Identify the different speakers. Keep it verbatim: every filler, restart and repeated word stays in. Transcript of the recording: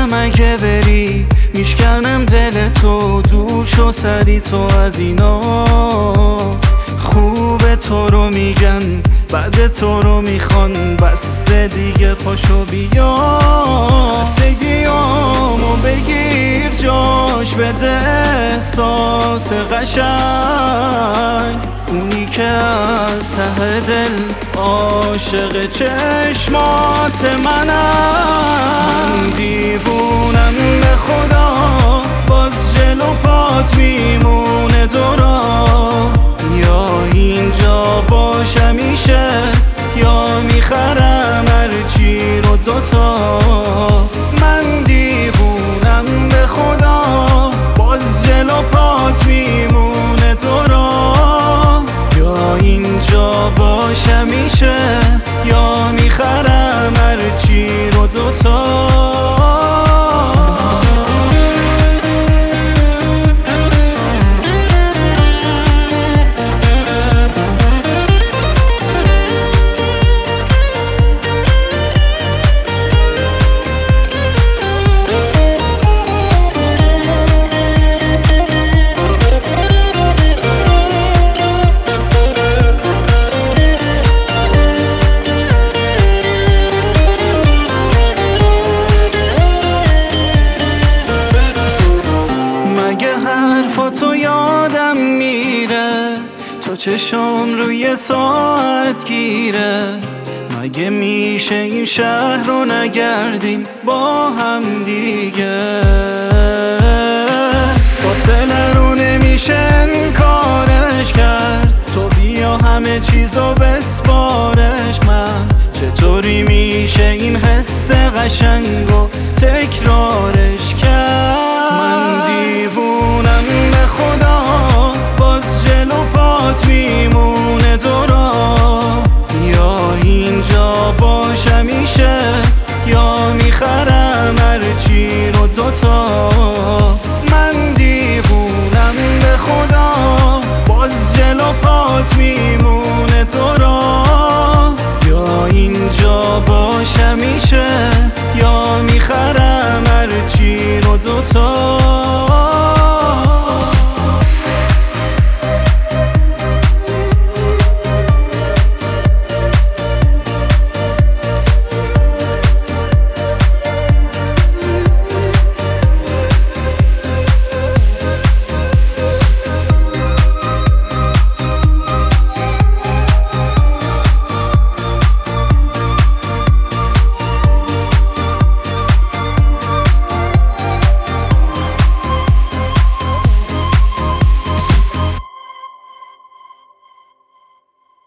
Speaker 1: میدونم اگه بری میشکنم دل تو، دور شو سری تو از اینا. خوب تو رو میگن بعد تو رو میخوان، بس دیگه پاشو بیا. خستگیامو بگیر جاش بده احساس قشنگ، اونی که از ته دل عاشق چشمات منم. من دیوونم به خدا باز جلو پات میمونه دورا، یا اینجا باش همیشه یا میخرم هرچی رو دوتا. من دیوونم به خدا باز جلو پات میمونه دورا، یا اینجا باش همیشه یا میخرم هرچی رو دوتا. تو یادم میره، تو چشم روی ساعت گیره. مگه میشه این شهر رو نگردیم با هم دیگه؟ فاصله رو نمیشه انکارش کرد، تو بیا همه چیزو بسپارش. من چطوری میشه این حس قشنگو تکرارش کرد؟ من دیوونم به خدا باز جلو پات میمونه دورا، یا اینجا باش همیشه یا میخرم هرچی رو دوتا. من دیوونم به خدا باز جلو پات میمونه دورا،